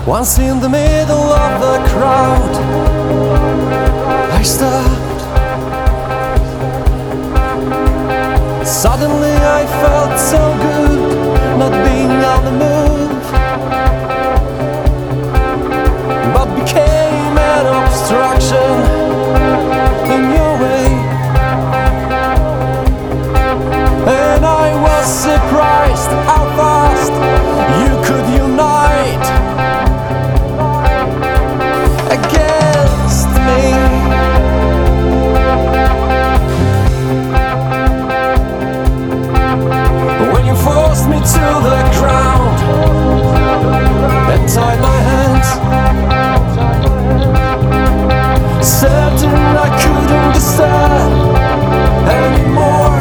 Once in the middle of the crowd, I stopped. Suddenly I felt so good, not being on the move, but became an obstruction in your way. And I was surprised how fast you could unite against me. When you forced me to the ground and tied my hands, certain I couldn't disturb anymore.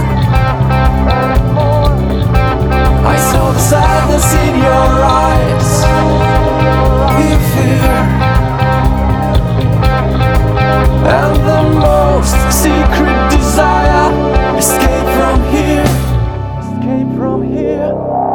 I saw the sadness in your eyes, your fear, and the most secret desire. Escape from here, escape from here.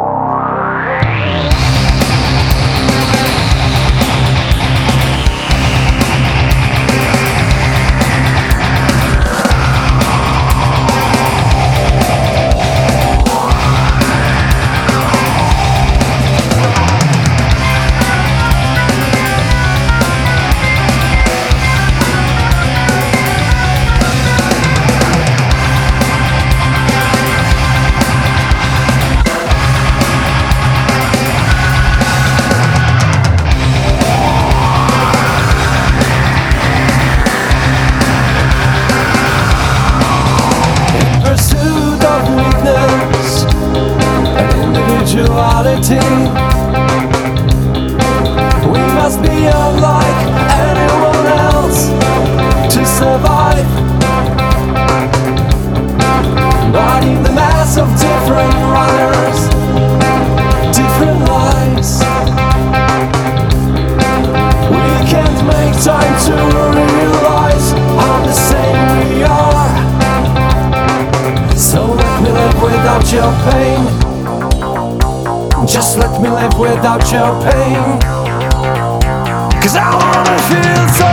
We must be unlike anyone else to survive. But in the mass of different runners, different lives, we can't make time to realize how the same we are. So let me live without your pain. Just let me live without your pain, 'cause I wanna feel so.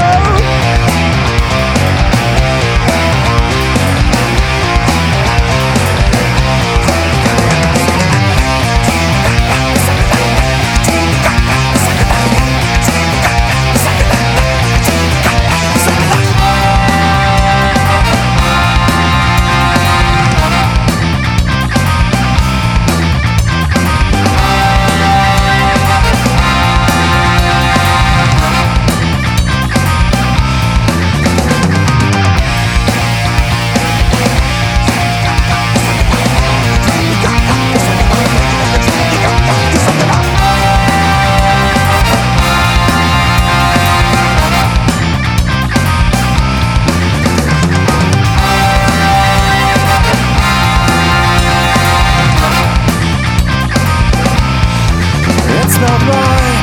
Not right,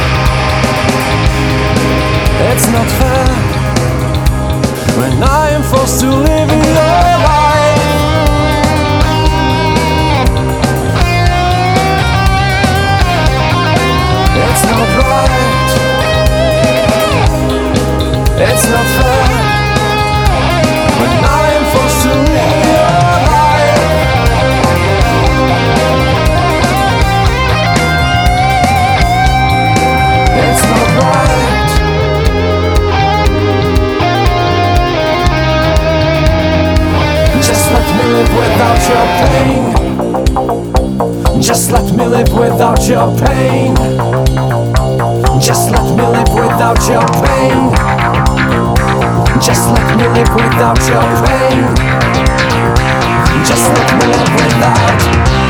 it's not fair when I am forced to live in your life. It's not right, it's not fair when I am forced to live in your life. It's not right. Just let me live without your pain. Just let me live without your pain. Just let me live without your pain. Just let me live without your pain. Just let me live without